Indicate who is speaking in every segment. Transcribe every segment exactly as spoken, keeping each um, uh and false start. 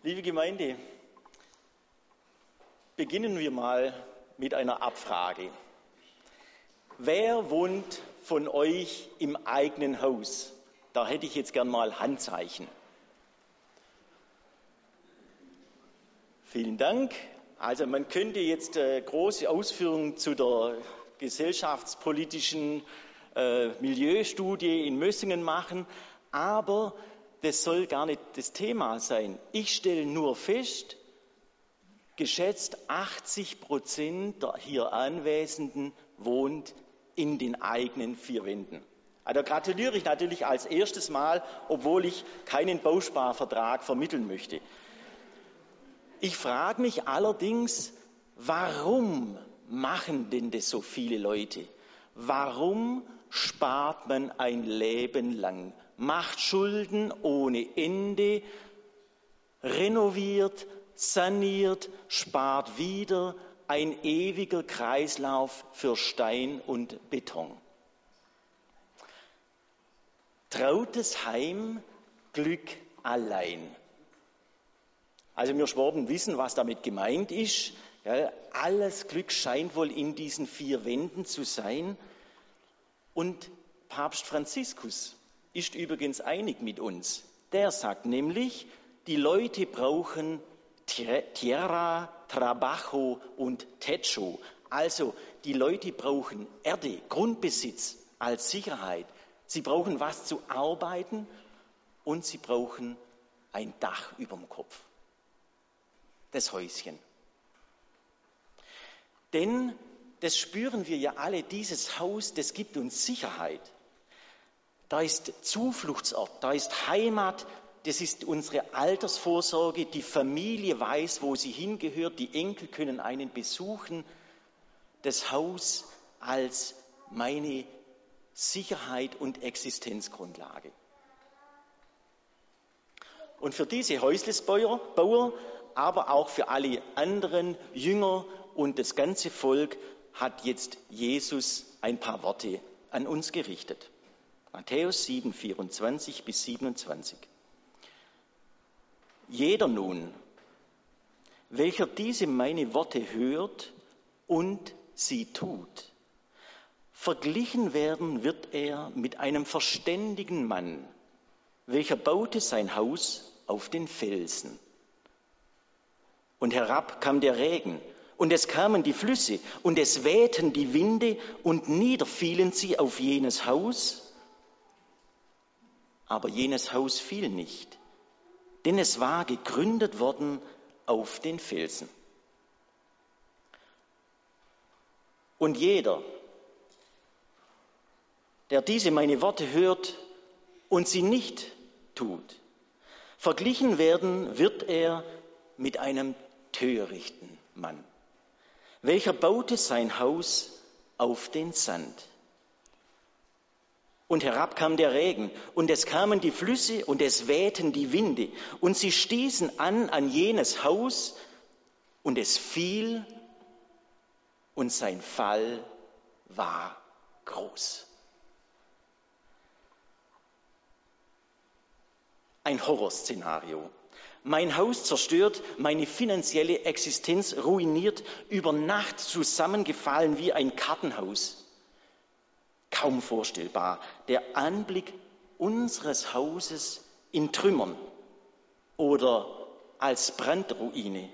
Speaker 1: Liebe Gemeinde, beginnen wir mal mit einer Abfrage. Wer wohnt von euch im eigenen Haus? Da hätte ich jetzt gern mal Handzeichen. Vielen Dank. Also man könnte jetzt äh, große Ausführungen zu der gesellschaftspolitischen äh, Milieustudie in Mössingen machen, aber das soll gar nicht das Thema sein. Ich stelle nur fest, geschätzt achtzig Prozent der hier Anwesenden wohnt in den eigenen vier Wänden. Also gratuliere ich natürlich als erstes Mal, obwohl ich keinen Bausparvertrag vermitteln möchte. Ich frage mich allerdings, warum machen denn das so viele Leute? Warum spart man ein Leben lang? Macht Schulden ohne Ende, renoviert, saniert, spart wieder, ein ewiger Kreislauf für Stein und Beton. Trautes Heim, Glück allein. Also wir Schwaben wissen, was damit gemeint ist. Ja, alles Glück scheint wohl in diesen vier Wänden zu sein. Und Papst Franziskus ist übrigens einig mit uns. Der sagt nämlich, die Leute brauchen Tierra, Trabajo und Techo. Also die Leute brauchen Erde, Grundbesitz als Sicherheit. Sie brauchen was zu arbeiten und sie brauchen ein Dach überm Kopf. Das Häuschen. Denn, das spüren wir ja alle, dieses Haus, das gibt uns Sicherheit. Da ist Zufluchtsort, da ist Heimat, das ist unsere Altersvorsorge, die Familie weiß, wo sie hingehört, die Enkel können einen besuchen. Das Haus als meine Sicherheit und Existenzgrundlage. Und für diese Häuslesbauer, Bauer, aber auch für alle anderen Jünger und das ganze Volk hat jetzt Jesus ein paar Worte an uns gerichtet. Matthäus sieben, vierundzwanzig bis siebenundzwanzig. Jeder nun, welcher diese meine Worte hört und sie tut, verglichen werden wird er mit einem verständigen Mann, welcher baute sein Haus auf den Felsen. Und herab kam der Regen, und es kamen die Flüsse, und es wehten die Winde, und niederfielen sie auf jenes Haus. Aber jenes Haus fiel nicht, denn es war gegründet worden auf den Felsen. Und jeder, der diese meine Worte hört und sie nicht tut, verglichen werden wird er mit einem törichten Mann, welcher baute sein Haus auf den Sand. Und herab kam der Regen, und es kamen die Flüsse, und es wehten die Winde, und sie stießen an an jenes Haus, und es fiel, und sein Fall war groß. Ein Horrorszenario. Mein Haus zerstört, meine finanzielle Existenz ruiniert, über Nacht zusammengefallen wie ein Kartenhaus. Kaum vorstellbar, der Anblick unseres Hauses in Trümmern oder als Brandruine.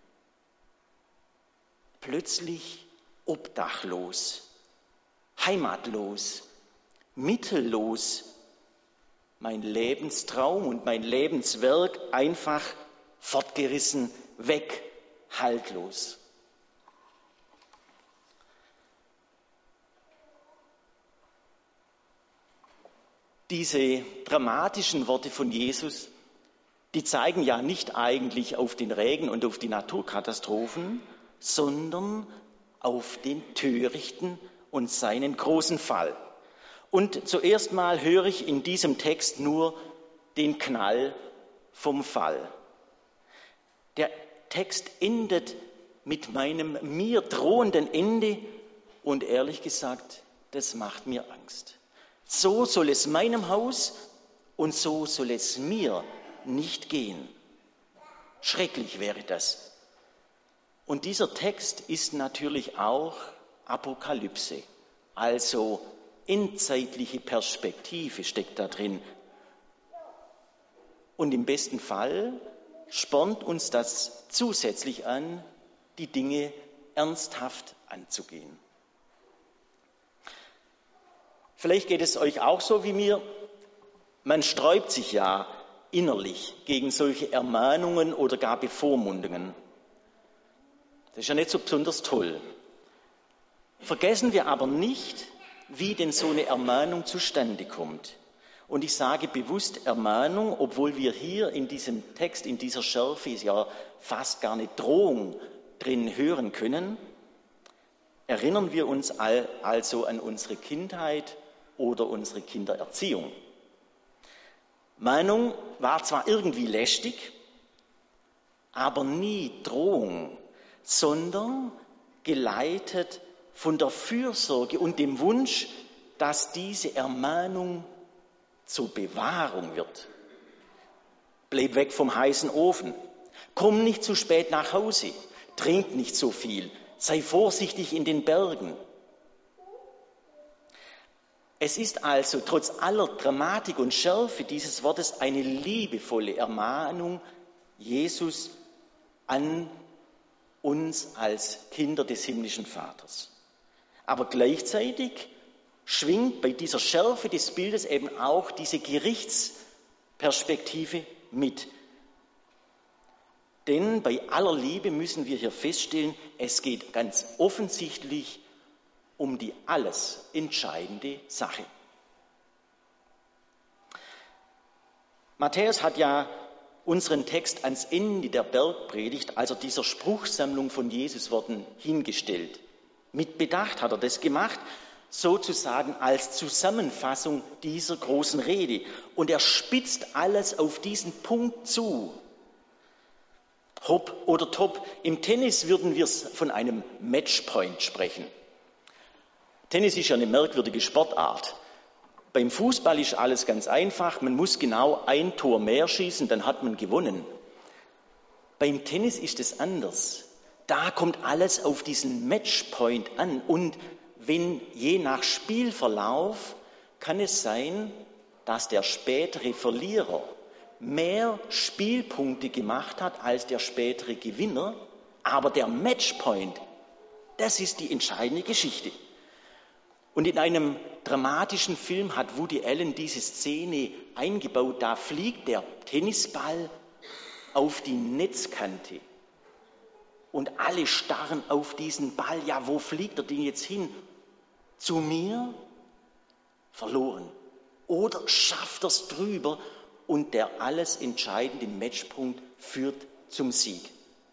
Speaker 1: Plötzlich obdachlos, heimatlos, mittellos, mein Lebenstraum und mein Lebenswerk einfach fortgerissen, weg, haltlos. Diese dramatischen Worte von Jesus, die zeigen ja nicht eigentlich auf den Regen und auf die Naturkatastrophen, sondern auf den Törichten und seinen großen Fall. Und zuerst mal höre ich in diesem Text nur den Knall vom Fall. Der Text endet mit meinem mir drohenden Ende und ehrlich gesagt, das macht mir Angst. So soll es meinem Haus und so soll es mir nicht gehen. Schrecklich wäre das. Und dieser Text ist natürlich auch Apokalypse, also endzeitliche Perspektive steckt da drin. Und im besten Fall spornt uns das zusätzlich an, die Dinge ernsthaft anzugehen. Vielleicht geht es euch auch so wie mir. Man sträubt sich ja innerlich gegen solche Ermahnungen oder gar Bevormundungen. Das ist ja nicht so besonders toll. Vergessen wir aber nicht, wie denn so eine Ermahnung zustande kommt. Und ich sage bewusst Ermahnung, obwohl wir hier in diesem Text, in dieser Schärfe ja fast gar eine Drohung drin hören können. Erinnern wir uns also an unsere Kindheit oder unsere Kindererziehung. Mahnung war zwar irgendwie lästig, aber nie Drohung, sondern geleitet von der Fürsorge und dem Wunsch, dass diese Ermahnung zur Bewahrung wird. Bleib weg vom heißen Ofen, komm nicht zu spät nach Hause, trink nicht so viel, sei vorsichtig in den Bergen. Es ist also trotz aller Dramatik und Schärfe dieses Wortes eine liebevolle Ermahnung Jesus an uns als Kinder des himmlischen Vaters. Aber gleichzeitig schwingt bei dieser Schärfe des Bildes eben auch diese Gerichtsperspektive mit. Denn bei aller Liebe müssen wir hier feststellen, es geht ganz offensichtlich um die alles entscheidende Sache. Matthäus hat ja unseren Text ans Ende der Bergpredigt, also dieser Spruchsammlung von Jesusworten, hingestellt. Mit Bedacht hat er das gemacht, sozusagen als Zusammenfassung dieser großen Rede. Und er spitzt alles auf diesen Punkt zu. Hopp oder top. Im Tennis würden wir von einem Matchpoint sprechen. Tennis ist ja eine merkwürdige Sportart. Beim Fußball ist alles ganz einfach. Man muss genau ein Tor mehr schießen, dann hat man gewonnen. Beim Tennis ist es anders. Da kommt alles auf diesen Matchpoint an. Und wenn je nach Spielverlauf kann es sein, dass der spätere Verlierer mehr Spielpunkte gemacht hat als der spätere Gewinner. Aber der Matchpoint, das ist die entscheidende Geschichte. Und in einem dramatischen Film hat Woody Allen diese Szene eingebaut. Da fliegt der Tennisball auf die Netzkante. Und alle starren auf diesen Ball. Ja, wo fliegt er denn jetzt hin? Zu mir? Verloren. Oder schafft er es drüber und der alles entscheidende Matchpunkt führt zum Sieg.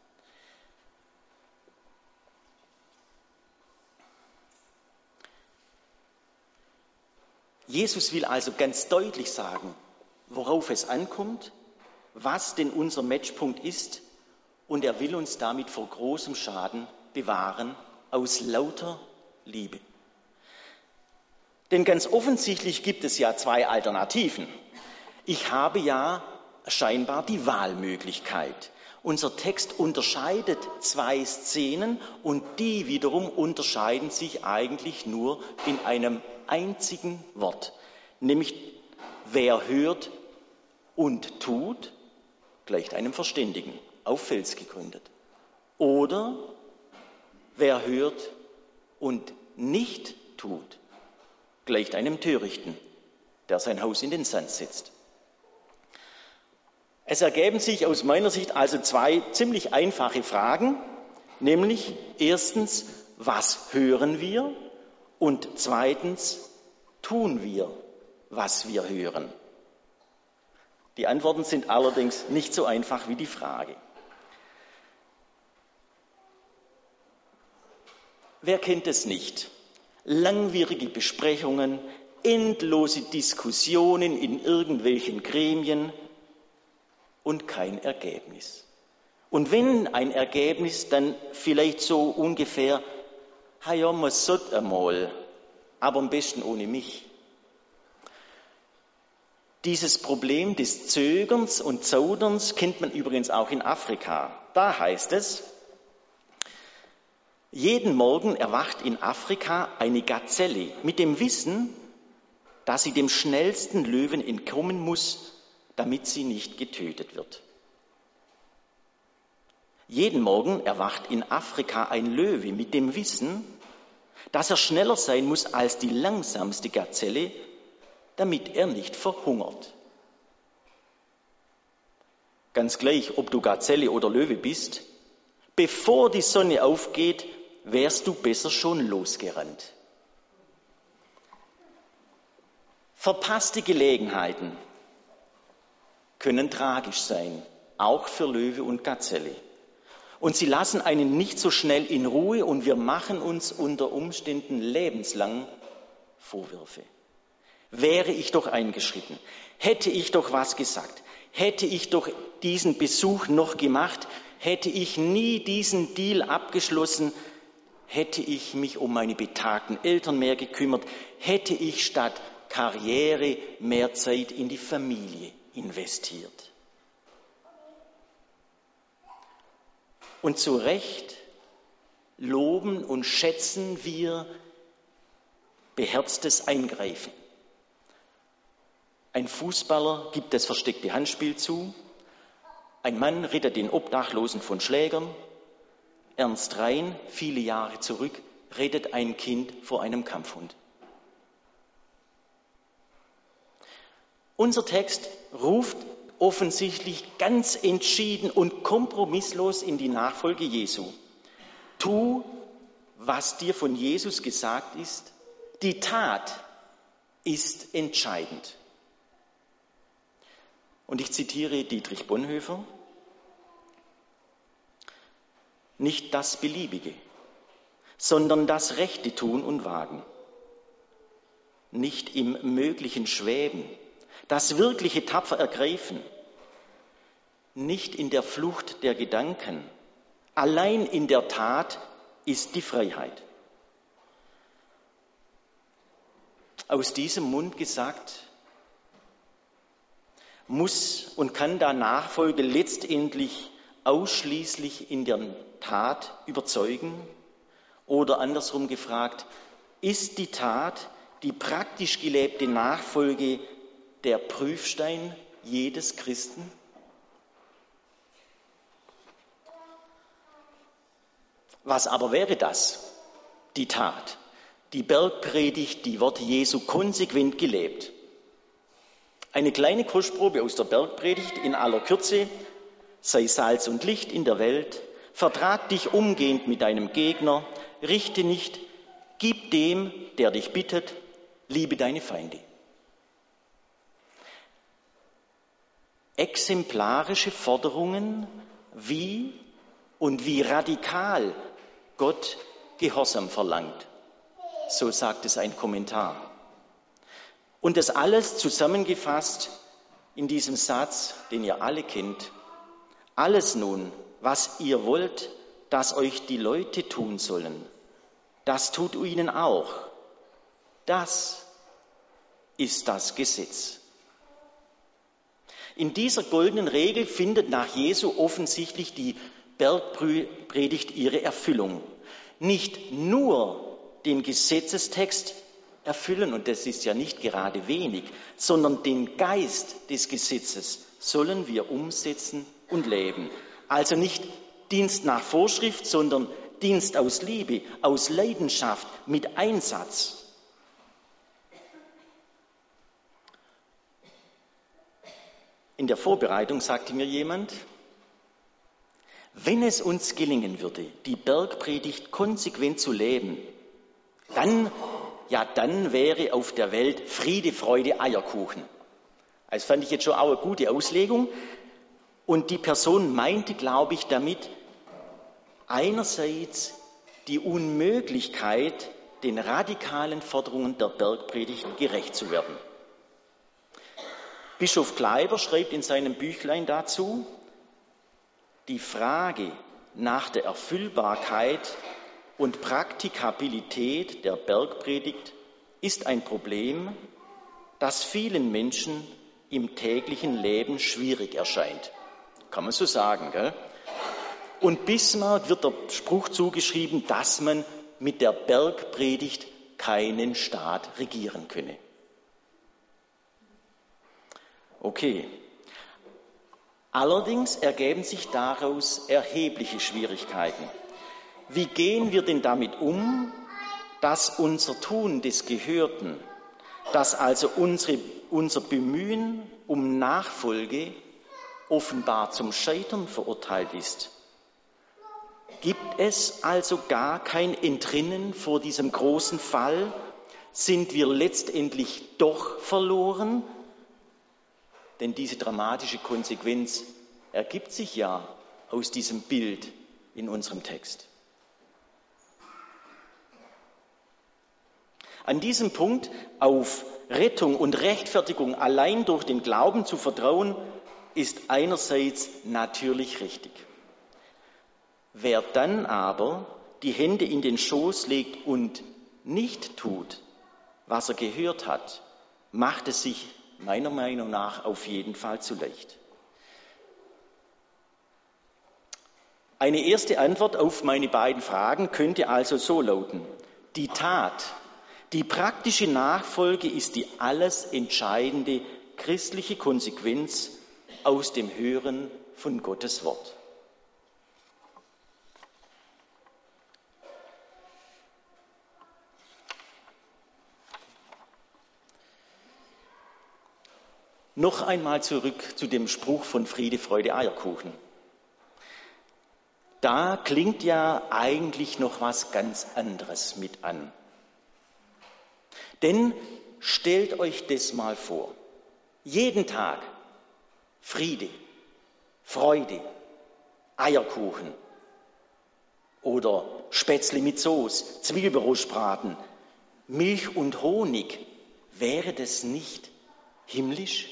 Speaker 1: Jesus will also ganz deutlich sagen, worauf es ankommt, was denn unser Matchpunkt ist, und er will uns damit vor großem Schaden bewahren, aus lauter Liebe. Denn ganz offensichtlich gibt es ja zwei Alternativen. Ich habe ja scheinbar die Wahlmöglichkeit. Unser Text unterscheidet zwei Szenen und die wiederum unterscheiden sich eigentlich nur in einem einzigen Wort, nämlich wer hört und tut, gleicht einem Verständigen, auf Fels gegründet. Oder wer hört und nicht tut, gleicht einem Törichten, der sein Haus in den Sand setzt. Es ergeben sich aus meiner Sicht also zwei ziemlich einfache Fragen, nämlich erstens, was hören wir? Und zweitens, tun wir, was wir hören? Die Antworten sind allerdings nicht so einfach wie die Frage. Wer kennt es nicht? Langwierige Besprechungen, endlose Diskussionen in irgendwelchen Gremien und kein Ergebnis. Und wenn ein Ergebnis, dann vielleicht so ungefähr, ha ja, man sollte einmal, aber am besten ohne mich. Dieses Problem des Zögerns und Zauderns kennt man übrigens auch in Afrika. Da heißt es, jeden Morgen erwacht in Afrika eine Gazelle mit dem Wissen, dass sie dem schnellsten Löwen entkommen muss, damit sie nicht getötet wird. Jeden Morgen erwacht in Afrika ein Löwe mit dem Wissen, dass er schneller sein muss als die langsamste Gazelle, damit er nicht verhungert. Ganz gleich, ob du Gazelle oder Löwe bist, bevor die Sonne aufgeht, wärst du besser schon losgerannt. Verpasste Gelegenheiten können tragisch sein, auch für Löwe und Gazelle. Und sie lassen einen nicht so schnell in Ruhe und wir machen uns unter Umständen lebenslang Vorwürfe. Wäre ich doch eingeschritten, hätte ich doch was gesagt, hätte ich doch diesen Besuch noch gemacht, hätte ich nie diesen Deal abgeschlossen, hätte ich mich um meine betagten Eltern mehr gekümmert, hätte ich statt Karriere mehr Zeit in die Familie investiert. Und zu Recht loben und schätzen wir beherztes Eingreifen. Ein Fußballer gibt das versteckte Handspiel zu, ein Mann rettet den Obdachlosen von Schlägern, Ernst Rhein, viele Jahre zurück, rettet ein Kind vor einem Kampfhund. Unser Text ruft offensichtlich ganz entschieden und kompromisslos in die Nachfolge Jesu. Tu, was dir von Jesus gesagt ist. Die Tat ist entscheidend. Und ich zitiere Dietrich Bonhoeffer: Nicht das Beliebige, sondern das Rechte tun und wagen. Nicht im Möglichen schweben, das Wirkliche tapfer ergreifen. Nicht in der Flucht der Gedanken, allein in der Tat ist die Freiheit. Aus diesem Mund gesagt, muss und kann da Nachfolge letztendlich ausschließlich in der Tat überzeugen? Oder andersrum gefragt, ist die Tat, die praktisch gelebte Nachfolge, der Prüfstein jedes Christen? Was aber wäre das? Die Tat, die Bergpredigt, die Worte Jesu konsequent gelebt. Eine kleine Kostprobe aus der Bergpredigt in aller Kürze: Sei Salz und Licht in der Welt, vertrag dich umgehend mit deinem Gegner, richte nicht, gib dem, der dich bittet, liebe deine Feinde. Exemplarische Forderungen, wie und wie radikal Gott Gehorsam verlangt. So sagt es ein Kommentar. Und das alles zusammengefasst in diesem Satz, den ihr alle kennt: Alles nun, was ihr wollt, dass euch die Leute tun sollen, das tut ihnen auch. Das ist das Gesetz. In dieser goldenen Regel findet nach Jesu offensichtlich die Bergpredigt ihre Erfüllung. Nicht nur den Gesetzestext erfüllen, und das ist ja nicht gerade wenig, sondern den Geist des Gesetzes sollen wir umsetzen und leben. Also nicht Dienst nach Vorschrift, sondern Dienst aus Liebe, aus Leidenschaft, mit Einsatz. In der Vorbereitung sagte mir jemand, wenn es uns gelingen würde, die Bergpredigt konsequent zu leben, dann, ja, dann wäre auf der Welt Friede, Freude, Eierkuchen. Das fand ich jetzt schon auch eine gute Auslegung. Und die Person meinte, glaube ich, damit einerseits die Unmöglichkeit, den radikalen Forderungen der Bergpredigt gerecht zu werden. Bischof Kleiber schreibt in seinem Büchlein dazu, die Frage nach der Erfüllbarkeit und Praktikabilität der Bergpredigt ist ein Problem, das vielen Menschen im täglichen Leben schwierig erscheint. Kann man so sagen, gell? Und Bismarck wird der Spruch zugeschrieben, dass man mit der Bergpredigt keinen Staat regieren könne. Okay. Allerdings ergeben sich daraus erhebliche Schwierigkeiten. Wie gehen wir denn damit um, dass unser Tun des Gehörten, dass also unsere, unser Bemühen um Nachfolge offenbar zum Scheitern verurteilt ist? Gibt es also gar kein Entrinnen vor diesem großen Fall? Sind wir letztendlich doch verloren? Denn diese dramatische Konsequenz ergibt sich ja aus diesem Bild in unserem Text. An diesem Punkt auf Rettung und Rechtfertigung allein durch den Glauben zu vertrauen, ist einerseits natürlich richtig. Wer dann aber die Hände in den Schoß legt und nicht tut, was er gehört hat, macht es sich meiner Meinung nach auf jeden Fall zu leicht. Eine erste Antwort auf meine beiden Fragen könnte also so lauten: Die Tat, die praktische Nachfolge ist die alles entscheidende christliche Konsequenz aus dem Hören von Gottes Wort. Noch einmal zurück zu dem Spruch von Friede, Freude, Eierkuchen. Da klingt ja eigentlich noch was ganz anderes mit an. Denn stellt euch das mal vor. Jeden Tag Friede, Freude, Eierkuchen oder Spätzle mit Soße, Zwiebelrostbraten, Milch und Honig. Wäre das nicht himmlisch?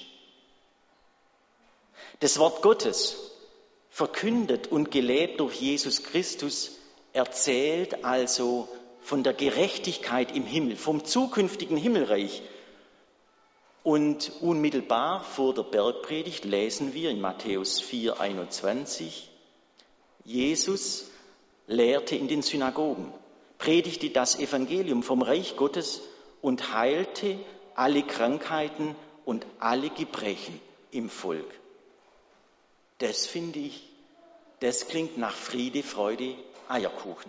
Speaker 1: Das Wort Gottes, verkündet und gelebt durch Jesus Christus, erzählt also von der Gerechtigkeit im Himmel, vom zukünftigen Himmelreich. Und unmittelbar vor der Bergpredigt lesen wir in Matthäus vier, einundzwanzig, Jesus lehrte in den Synagogen, predigte das Evangelium vom Reich Gottes und heilte alle Krankheiten und alle Gebrechen im Volk. Das finde ich, das klingt nach Friede, Freude, Eierkuchen.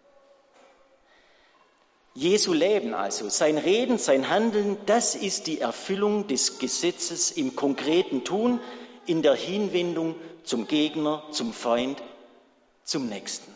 Speaker 1: Jesu Leben also, sein Reden, sein Handeln, das ist die Erfüllung des Gesetzes im konkreten Tun, in der Hinwendung zum Gegner, zum Feind, zum Nächsten.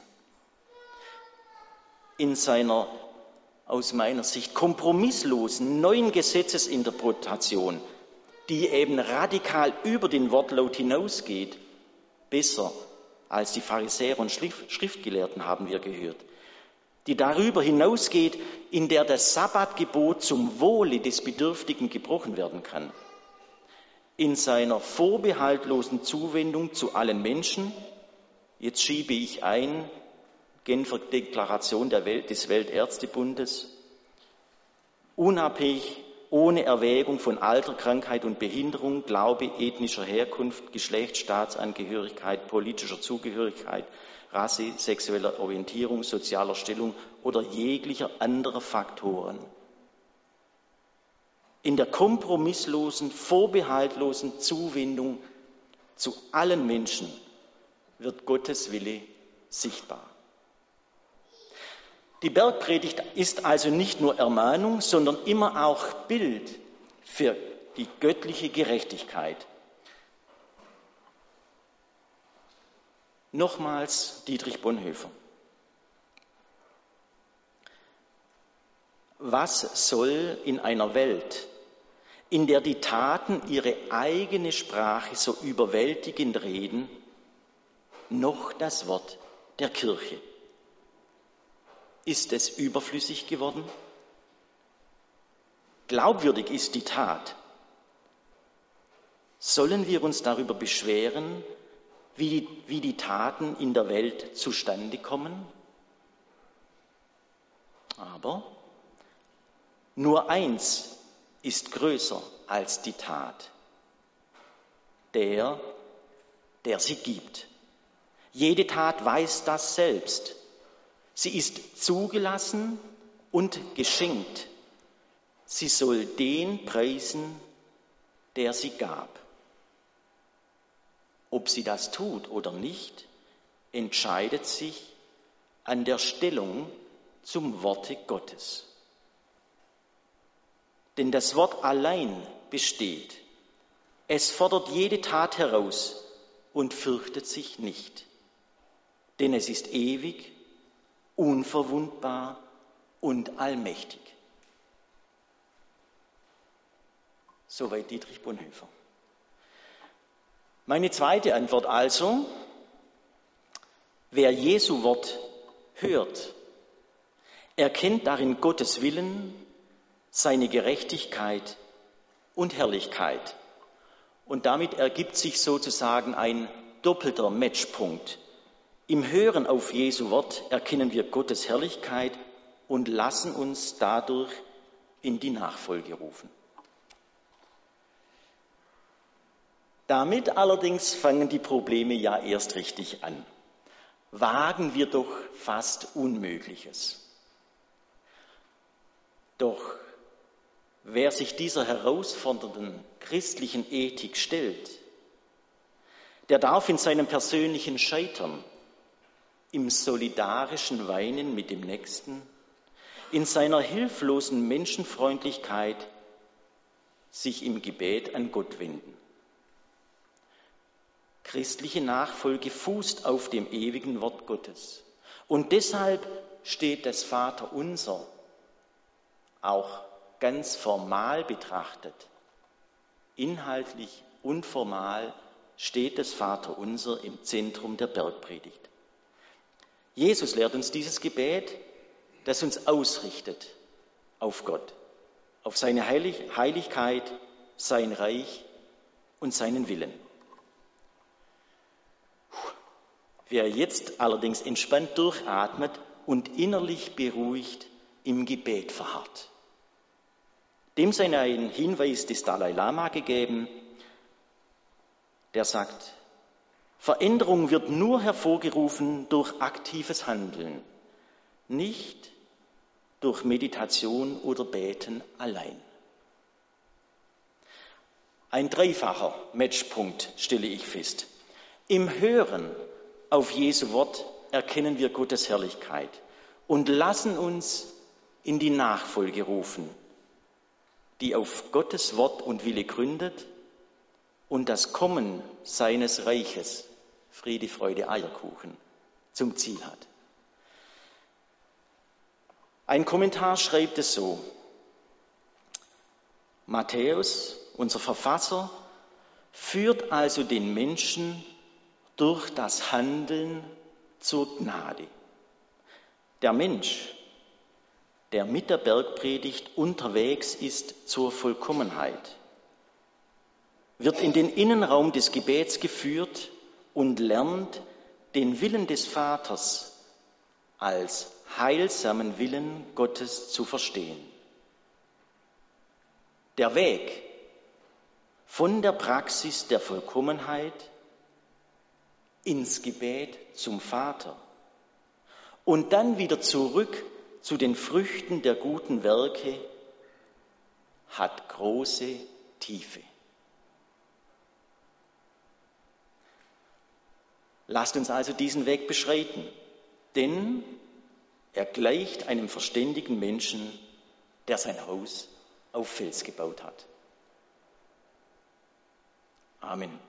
Speaker 1: In seiner, aus meiner Sicht, kompromisslosen neuen Gesetzesinterpretation, die eben radikal über den Wortlaut hinausgeht, besser als die Pharisäer und Schriftgelehrten, haben wir gehört, die darüber hinausgeht, in der das Sabbatgebot zum Wohle des Bedürftigen gebrochen werden kann. In seiner vorbehaltlosen Zuwendung zu allen Menschen, jetzt schiebe ich ein, Genfer Deklaration der Welt, des Weltärztebundes, unabhängig, ohne Erwägung von Alter, Krankheit und Behinderung, Glaube, ethnischer Herkunft, Geschlecht, Staatsangehörigkeit, politischer Zugehörigkeit, Rasse, sexueller Orientierung, sozialer Stellung oder jeglicher anderer Faktoren. In der kompromisslosen, vorbehaltlosen Zuwendung zu allen Menschen wird Gottes Wille sichtbar. Die Bergpredigt ist also nicht nur Ermahnung, sondern immer auch Bild für die göttliche Gerechtigkeit. Nochmals Dietrich Bonhoeffer. Was soll in einer Welt, in der die Taten ihre eigene Sprache so überwältigend reden, noch das Wort der Kirche? Ist es überflüssig geworden? Glaubwürdig ist die Tat. Sollen wir uns darüber beschweren, wie, wie die Taten in der Welt zustande kommen? Aber nur eins ist größer als die Tat. der, der sie gibt. Jede Tat weiß das selbst. Sie ist zugelassen und geschenkt. Sie soll den preisen, der sie gab. Ob sie das tut oder nicht, entscheidet sich an der Stellung zum Worte Gottes. Denn das Wort allein besteht. Es fordert jede Tat heraus und fürchtet sich nicht. Denn es ist ewig, unverwundbar und allmächtig. Soweit Dietrich Bonhoeffer. Meine zweite Antwort also: Wer Jesu Wort hört, erkennt darin Gottes Willen, seine Gerechtigkeit und Herrlichkeit. Und damit ergibt sich sozusagen ein doppelter Matchpunkt. Im Hören auf Jesu Wort erkennen wir Gottes Herrlichkeit und lassen uns dadurch in die Nachfolge rufen. Damit allerdings fangen die Probleme ja erst richtig an. Wagen wir doch fast Unmögliches. Doch wer sich dieser herausfordernden christlichen Ethik stellt, der darf in seinem persönlichen Scheitern, im solidarischen Weinen mit dem Nächsten, in seiner hilflosen Menschenfreundlichkeit sich im Gebet an Gott wenden. Christliche Nachfolge fußt auf dem ewigen Wort Gottes. Und deshalb steht das Vaterunser auch ganz formal betrachtet, inhaltlich und formal steht das Vaterunser im Zentrum der Bergpredigt. Jesus lehrt uns dieses Gebet, das uns ausrichtet auf Gott, auf seine Heilig- Heiligkeit, sein Reich und seinen Willen. Wer jetzt allerdings entspannt durchatmet und innerlich beruhigt im Gebet verharrt, dem sei ein Hinweis des Dalai Lama gegeben, der sagt: Veränderung wird nur hervorgerufen durch aktives Handeln, nicht durch Meditation oder Beten allein. Ein dreifacher Matchpunkt stelle ich fest. Im Hören auf Jesu Wort erkennen wir Gottes Herrlichkeit und lassen uns in die Nachfolge rufen, die auf Gottes Wort und Wille gründet und das Kommen seines Reiches, Friede, Freude, Eierkuchen, zum Ziel hat. Ein Kommentar schreibt es so: Matthäus, unser Verfasser, führt also den Menschen durch das Handeln zur Gnade. Der Mensch, der mit der Bergpredigt unterwegs ist zur Vollkommenheit, wird in den Innenraum des Gebets geführt und lernt, den Willen des Vaters als heilsamen Willen Gottes zu verstehen. Der Weg von der Praxis der Vollkommenheit ins Gebet zum Vater und dann wieder zurück zu den Früchten der guten Werke hat große Tiefe. Lasst uns also diesen Weg beschreiten, denn er gleicht einem verständigen Menschen, der sein Haus auf Fels gebaut hat. Amen.